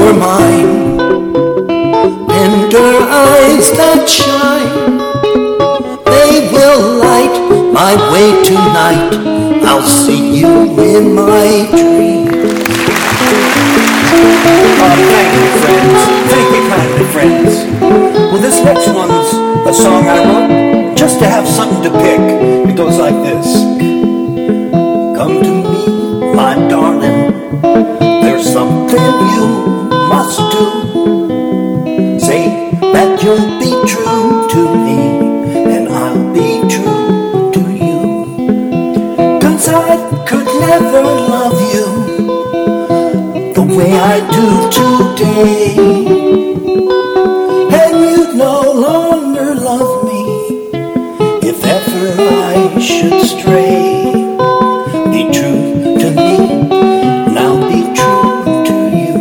were mine, tender eyes that shine, they will light my way tonight. I'll see you in my dream. Thank you, friends. Thank you kindly, friends. Well, this next one's a song I wrote just to have something to pick. It goes like this. Come to me, my darling. There's something you must do. Say that you'll be true to me, and I'll be true to you. 'Cause I could never love you the way I do today, and you'd no longer love me if ever I should stray. Be true to me, and I'll be true to you.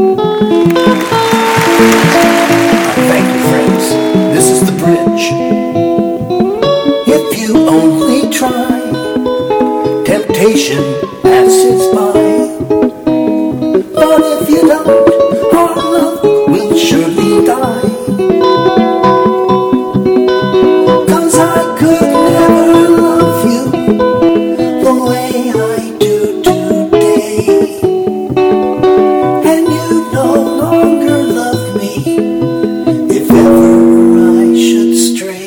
Thank you, friends. This is the bridge. If you only try, temptation passes by. But if you don't, our love will surely die. 'Cause I could never love you the way I do today, and you no longer love me if ever I should stray.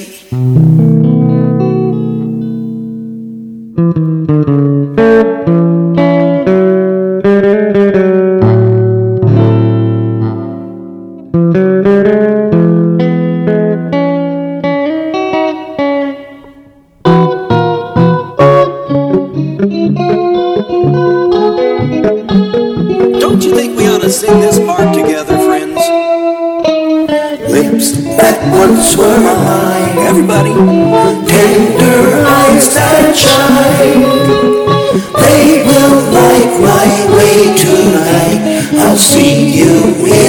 Don't you think we ought to sing this part together, friends? Lips that once were mine, Everybody. tender eyes that shine, they will light my way tonight. I'll see you in